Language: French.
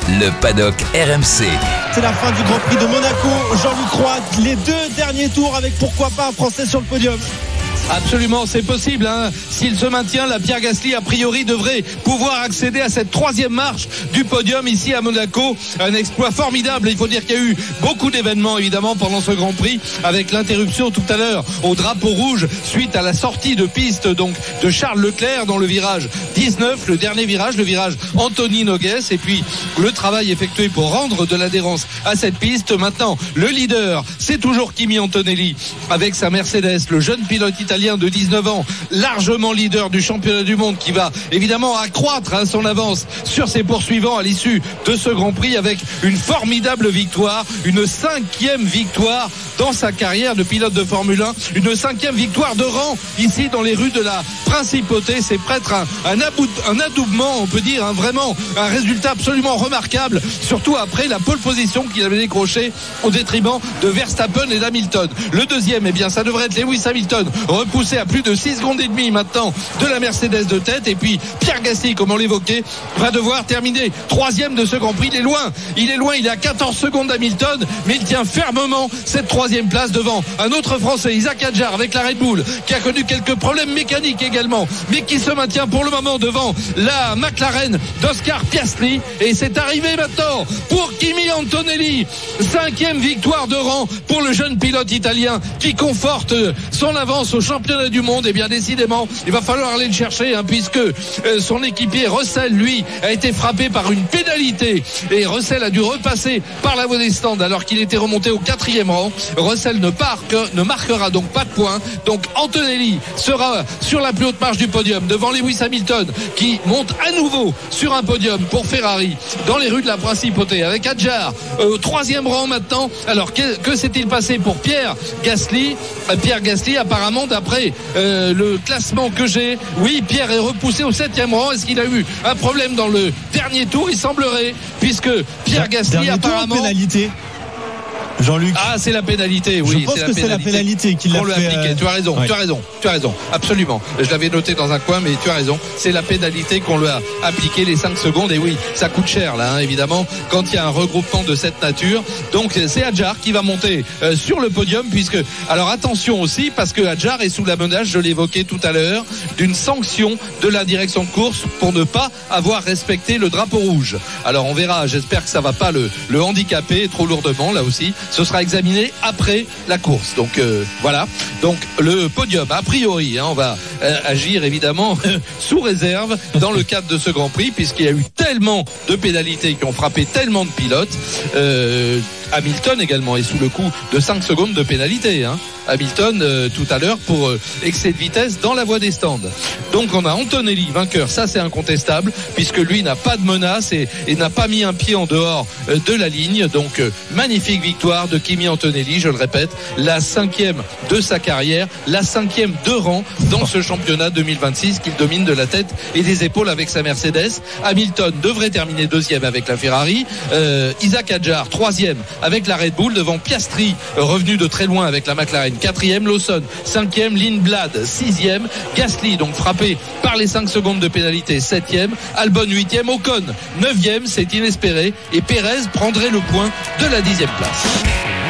Le paddock RMC. C'est la fin du Grand Prix de Monaco. Jean-Luc Roy, les 2 derniers tours avec pourquoi pas un Français sur le podium. Absolument, c'est possible. S'il se maintient, la Pierre Gasly, a priori, devrait pouvoir accéder à cette 3e marche du podium ici à Monaco. Un exploit formidable. Il faut dire qu'il y a eu beaucoup d'événements, évidemment, pendant ce Grand Prix, avec l'interruption tout à l'heure au drapeau rouge suite à la sortie de piste donc de Charles Leclerc dans le virage 19, le dernier virage, le virage Anthony Nogues, et puis le travail effectué pour rendre de l'adhérence à cette piste. Maintenant, le leader, c'est toujours Kimi Antonelli avec sa Mercedes, le jeune pilote italien de 19 ans, largement leader du championnat du monde, qui va évidemment accroître son avance sur ses poursuivants à l'issue de ce Grand Prix avec une formidable victoire, une 5e victoire dans sa carrière de pilote de Formule 1, une 5e victoire de rang ici dans les rues de la Principauté. C'est presque un adoubement, on peut dire, vraiment un résultat absolument remarquable, surtout après la pole position qu'il avait décrochée au détriment de Verstappen et d'Hamilton. Le deuxième, eh bien ça devrait être Lewis Hamilton, repoussé à plus de 6 secondes et demie maintenant de la Mercedes de tête, et puis Pierre Gasly, comme on l'évoquait, va devoir terminer 3e de ce Grand Prix. Il est loin, il est à 14 secondes d'Hamilton, mais il tient fermement cette 3e place devant un autre Français, Isaac Hadjar, avec la Red Bull, qui a connu quelques problèmes mécaniques également, mais qui se maintient pour le moment devant la McLaren d'Oscar Piastri. Et c'est arrivé maintenant pour Kimi Antonelli, 5e victoire de rang pour le jeune pilote italien qui conforte son avance au championnat du monde. Et bien décidément, il va falloir aller le chercher, puisque son équipier Russell, lui, a été frappé par une pénalité, et Russell a dû repasser par la voie des stands alors qu'il était remonté au 4e rang. Russell ne marquera donc pas de points. Donc Antonelli sera sur la plus haute marche du podium devant Lewis Hamilton, qui monte à nouveau sur un podium pour Ferrari dans les rues de la Principauté, avec Hadjar au 3e rang maintenant. Alors que s'est-il passé pour Pierre Gasly? Pierre Gasly, apparemment, d'après le classement que j'ai, oui, Pierre est repoussé au 7e rang. Est-ce qu'il a eu un problème dans le dernier tour? Il semblerait, puisque Pierre Gasly, apparemment, pénalité. Jean-Luc. Ah, c'est la pénalité, oui. Je pense que c'est la pénalité qu'il a appliquée. Tu as raison, oui. tu as raison, absolument. Je l'avais noté dans un coin, mais tu as raison. C'est la pénalité qu'on lui a appliquée, les 5 secondes. Et oui, ça coûte cher, là, évidemment, quand il y a un regroupement de cette nature. Donc, c'est Hadjar qui va monter sur le podium, puisque, alors attention aussi, parce que Hadjar est sous la menace, je l'évoquais tout à l'heure, d'une sanction de la direction de course pour ne pas avoir respecté le drapeau rouge. Alors, on verra. J'espère que ça va pas le handicaper trop lourdement, là aussi. Ce sera examiné après la course. Donc voilà. Donc le podium, a priori, on va agir évidemment sous réserve dans le cadre de ce Grand Prix, puisqu'il y a eu tellement de pénalités qui ont frappé tellement de pilotes. Hamilton également est sous le coup de 5 secondes de pénalité. Hamilton tout à l'heure pour excès de vitesse dans la voie des stands. Donc on a Antonelli vainqueur, ça c'est incontestable, puisque lui n'a pas de menace et n'a pas mis un pied en dehors de la ligne. Donc magnifique victoire de Kimi Antonelli, je le répète, la 5e de sa carrière, la 5e de rang dans ce championnat 2026 qu'il domine de la tête et des épaules avec sa Mercedes. Hamilton devrait terminer 2e avec la Ferrari, Isaac Hadjar 3e avec la Red Bull, devant Piastri revenu de très loin avec la McLaren 4e, Lawson 5e, Lindblad 6e, Gasly donc frappé par les 5 secondes de pénalité 7e, Albon 8e, Ocon 9e, c'est inespéré, et Perez prendrait le point de la 10e place.